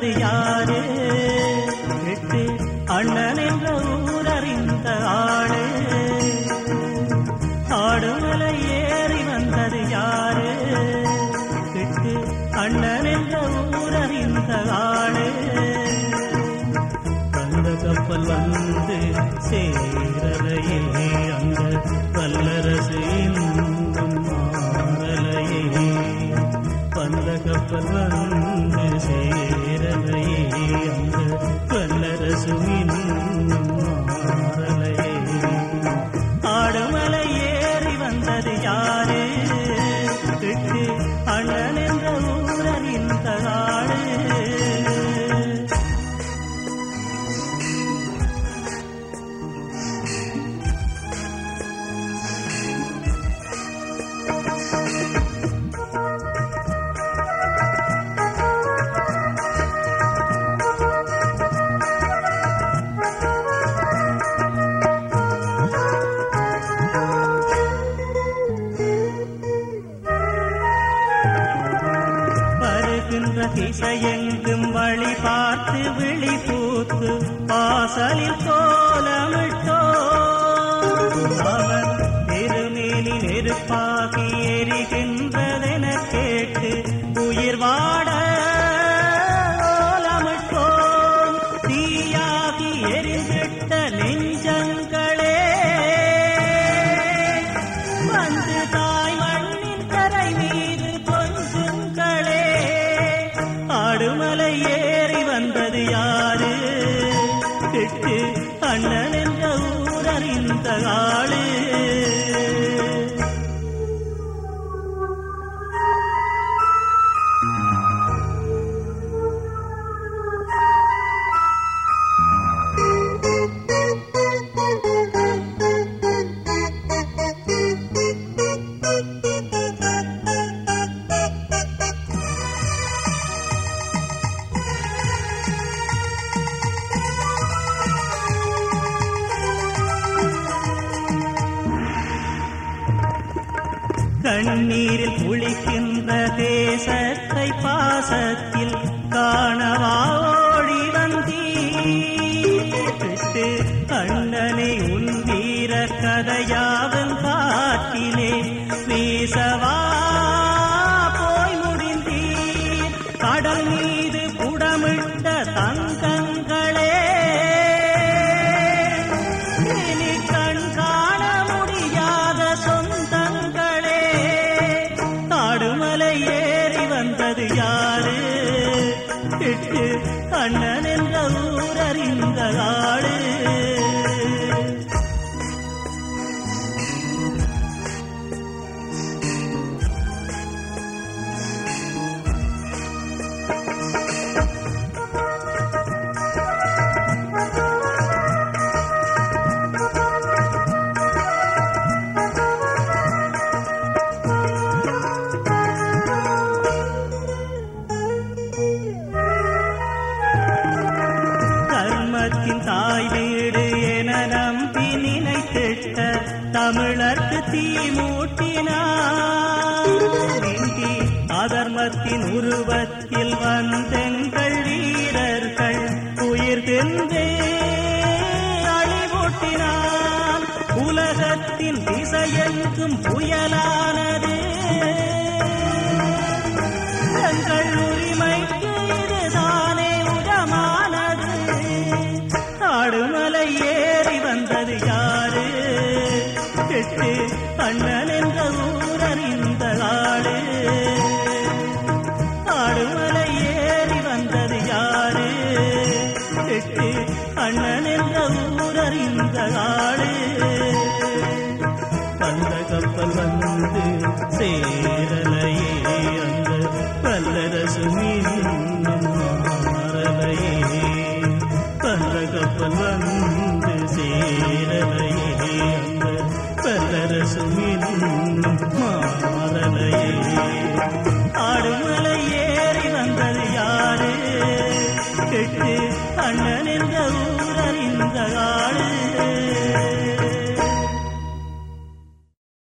வந்தது யாரு? எட்டு அண்ணன் என்ற ஊரறிந்த ஆளு. ஆடுமலை ஏறி வந்தது யாரு? எட்டு அண்ணன் என்ற ஊரறிந்த ஆளு. அந்த கப்பல் வந்து சேரலையே அந்த வல்லரசு இன்னும் மாறலையே. அந்த கப்பல் வந்து சேரலையே அந்த வல்லரசு இன்னும் மாறலையே. ஆடுமலை ஏறி வந்தது யாரு? எட்டு அண்ணன் என்ற ஊரறிந்த ஆளு. திசையெங்கும் வழி பார்த்து விழி பூத்து வாசலில் கோலமிட்டோ. அவர் திருமேனி நெருப்பாகி எரிகின்றதென கேட்டு உயிர் வாட கோலமிட்டோம். தீயாகி எரிந்திட்ட நெஞ்சங்களே வந்து தாய் மண்ணின் கரை மீது கொஞ்சங்களே. ஆடுமலை ஏறி வந்தது யாரு? எட்டு அண்ணன் என்ற ஊரறிந்த ஆளு. கண்ணீரில் குளிக்கின்ற தேசத்தை பாசத்தில் காணவா ஓடி வந்தீட்டு. அண்ணனை உன் வீர கதையாவும் காட்டிலே வீசவா போய் முடிந்தீர். கடல் மீது புடமிட்ட தங்கங்களே இனி கண் காண முடியாத சொந்தங்களே. ஆடுமலை ஏறி வந்தது யாரு? எட்டு அண்ணன் என்ற ஊரறிந்த ஆளு. தாய் வீடு என நம்பி நினைத்திட்ட தமிழர்க்கு தீ மூட்டினார். அதர்மத்தின் உருவத்தில் வந்தெங்கள் வீரர்கள் உயிர் தென்றே அழிவூட்டினார். உலகத்தின் திசையெங்கும் புயலானது எங்கள் உரிமைக்கு இதுதானே உடமானது. ஆடுமலை ஏறி வந்தது யாரு? எட்டு அண்ணன் என்ற ஊரறிந்த ஆளு. ஆடுமலை ஏறி வந்தது யாரு? எட்டு அண்ணன் என்ற ஊரறிந்த ஆளு. அந்த கப்பல் வந்து